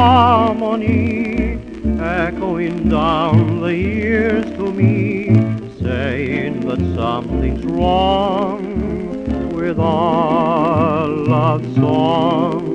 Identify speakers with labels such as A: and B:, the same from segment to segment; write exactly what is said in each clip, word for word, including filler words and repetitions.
A: harmony, echoing down the years to me, saying that something's wrong with our love song.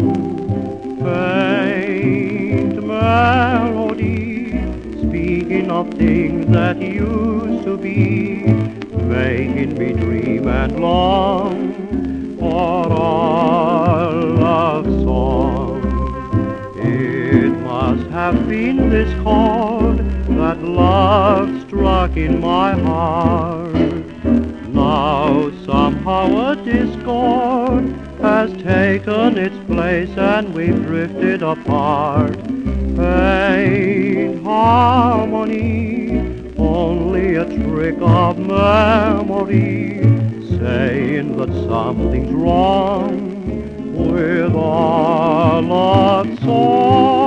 A: Faint melody, speaking of things that used to be, making me dream and long for our love song. It must have been this chord that love struck in my heart. Now somehow a discord has taken its place and we've drifted apart. Faint harmony, only a trick of memory, saying that something's wrong with our love song.